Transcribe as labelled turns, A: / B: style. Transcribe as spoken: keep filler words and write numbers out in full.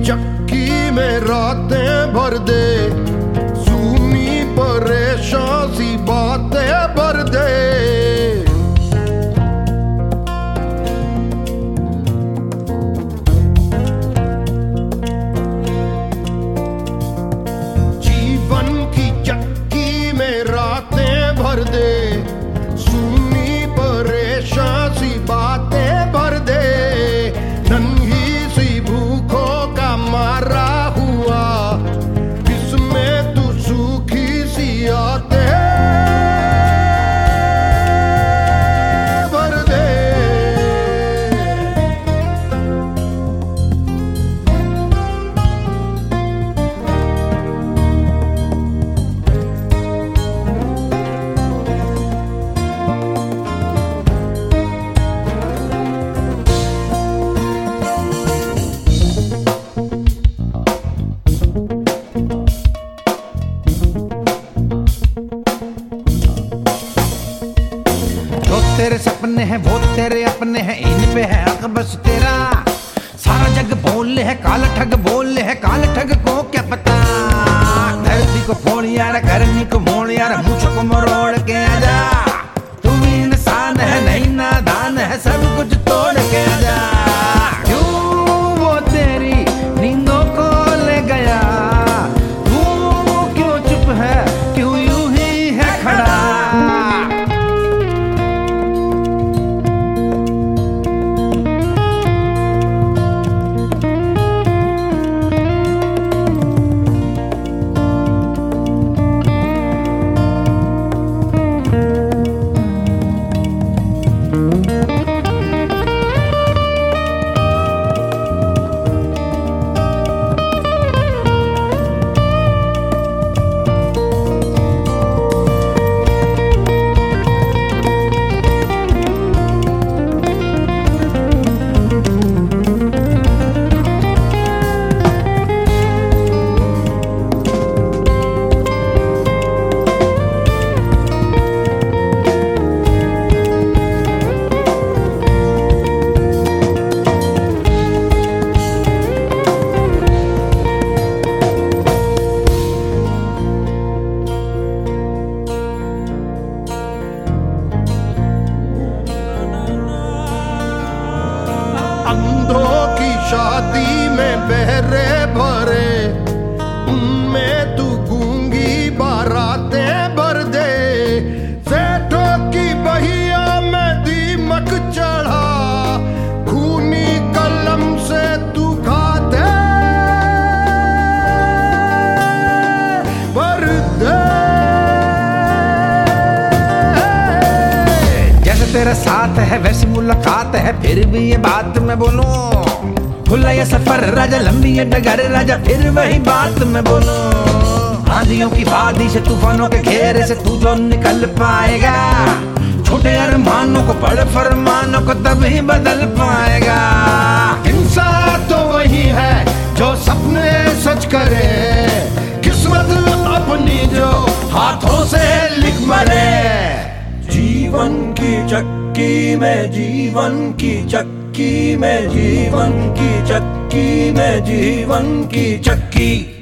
A: चक्की में रातें भर दे, सूनी परेशान सी बातें भर दे। जीवन की चक्की में रातें भर दे, सूनी परेशान सी बातें भर दे। नन्ही सी भूखों का मारा हुआ, किसमें तू सूखी सी आते भर दे।
B: तेरे सपने हैं वो तेरे अपने हैं, इन पे है हक बस तेरा। सारा जग बोले है काल ठग, बोले है काल ठग को क्या पता। धरती को फोड़ यार, करनी को मोड़ यार, मुझ को मरोड़ के आजा। तू भी इंसान है नहीं नादान है, सब कुछ तोड़ के आजा। क्यों वो तेरी नींदों को ले गया, तू क्यों चुप है, क्यों यूं ही है खड़ा।
A: अंधों की शादी में बहरे भरे, उनमें तू गूंगी बारातें भर दे। सेठों की बहिया में दीमक चढ़ा, खूनी कलम से तू खाते भर दे।
B: जैसे तेरा साथ है वैसी मुलाकात है, फिर भी ये बात मैं बोलूं। खुला ये सफर राजा, लंबी ये डगर राजा, फिर वही बात मैं बोलूं। आंधियों की वादी से, तूफानों के घेरे से तू जो निकल पाएगा। छोटे अरमानों को, बड़े फरमानों को तब ही बदल पाएगा।
A: इंसान तो वही है जो सपने सच करे, किस्मत अपनी जो हाथों से लिख मरे। जीवन की चक्की में, जीवन की चक्की में, जीवन की चक्की में, जीवन की चक्की।